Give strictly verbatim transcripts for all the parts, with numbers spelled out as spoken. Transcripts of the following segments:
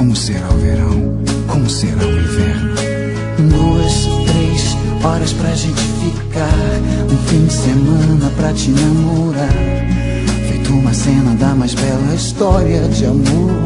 Como será o verão? Como será o inverno? Duas, três horas pra gente ficar, um fim de semana pra te namorar, feito uma cena da mais bela história de amor.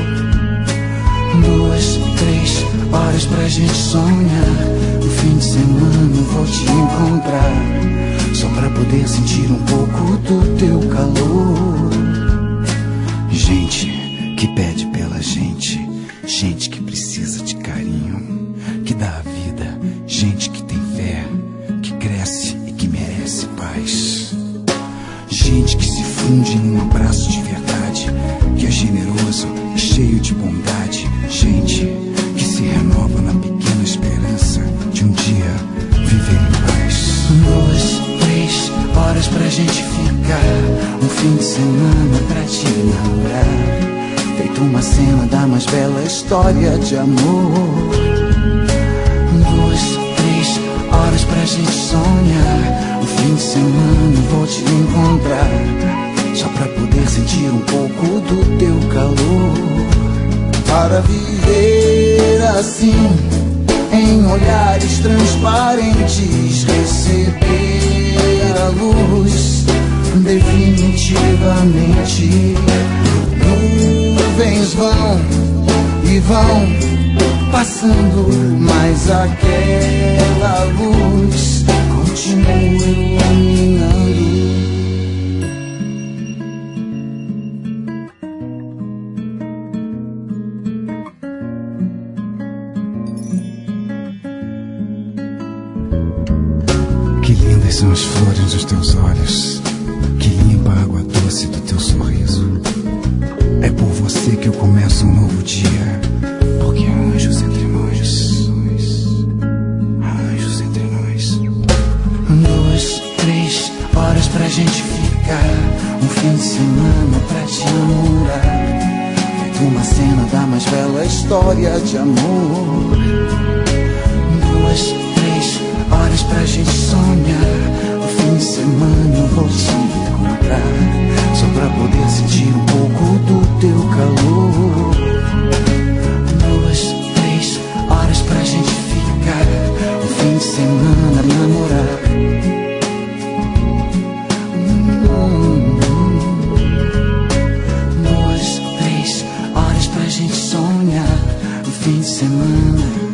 Duas, três horas pra gente sonhar, um fim de semana eu vou te encontrar, só pra poder sentir um pouco do teu calor. Gente que pede pela gente, gente que precisa de carinho, que dá a vida, gente que tem fé, que cresce e que merece paz. Gente que se funde num abraço de verdade, que é generoso e cheio de bondade. Gente que se renova na pequena esperança de um dia viver em paz. Duas, três horas pra gente ficar, um fim de semana pra te namorar, feito uma cena da mais bela história de amor. Duas, três horas pra gente sonhar, um fim de semana eu vou te encontrar, só pra poder sentir um pouco do teu calor. Para viver assim, em olhares transparentes, receber a luz definitivamente. Nuvens vão e vão passando, mas aquela luz continua iluminando. Que lindas são as flores dos teus olhos, que limpa a água doce do teu sorriso. É por você que eu começo um novo dia, porque há anjos entre nós, anjos entre nós. Duas, três horas pra gente ficar, um fim de semana pra te namorar, feito uma cena da mais bela história de amor. Duas, três horas pra gente sonhar, um fim de semana eu vou te encontrar, só pra poder sentir um pouco do teu calor. Duas, três horas pra gente ficar, um fim de semana namorar. Hum, Duas, três horas pra gente sonhar, um fim de semana.